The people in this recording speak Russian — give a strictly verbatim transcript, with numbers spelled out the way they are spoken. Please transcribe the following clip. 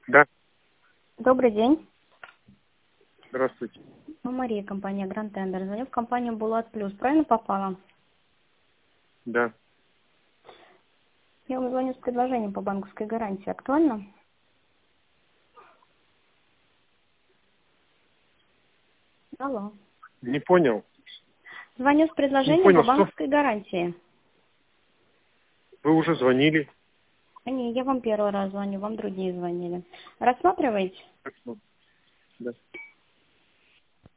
Да, Добрый день. здравствуйте. Ну, Мария, компания Grand Tender. Звоню в компанию Булат Плюс. Правильно попала? Да, Я вам звоню с предложением по банковской гарантии. Актуально? Алло. не понял. Звоню с Не предложением по понял, что? банковской гарантии. Вы уже звонили. А не, я вам первый раз звоню, вам другие звонили. Рассматриваете? Так, ну, да.